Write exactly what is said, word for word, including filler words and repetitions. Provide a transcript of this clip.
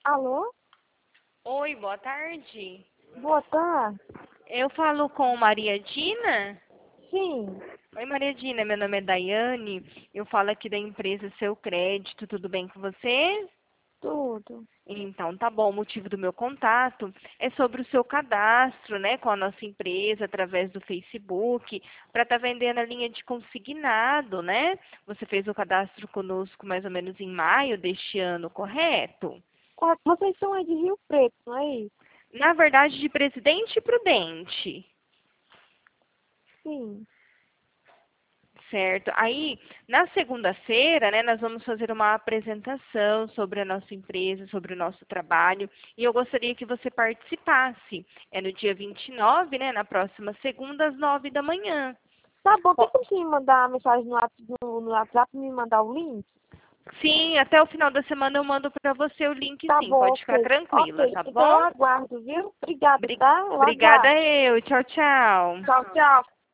Alô? Oi, boa tarde. Boa tarde. Eu falo com Maria Dina? Sim, Oi, Maria Dina, meu nome é Daiane. Eu falo aqui da empresa Seu Crédito. Tudo bem com você? tudo. Então, tá bom. O motivo do meu contato é sobre o seu cadastro, né, com a nossa empresa através do Facebook, para estar vendendo a linha de consignado, né? Você fez o cadastro conosco mais ou menos em maio deste ano, correto? Correto. Vocês são aí de Rio Preto, não é isso? Na verdade, de Presidente Prudente. Sim. Certo. Aí, na segunda-feira, né, nós vamos fazer uma apresentação sobre a nossa empresa, sobre o nosso trabalho, e eu gostaria que você participasse. É no dia vinte e nove, né, na próxima segunda, às nove da manhã. Tá bom, tem Po- como você me mandar a mensagem no, Whats- no, no WhatsApp e me mandar o link? Sim, até o final da semana eu mando para você o link, Tá sim. bom, Pode ficar ok. tranquila, Ok, tá então eu bom? aguardo, viu? Obrigada, Bri- tá? Eu Obrigada aguardo. eu. Tchau, tchau. Tchau, tchau.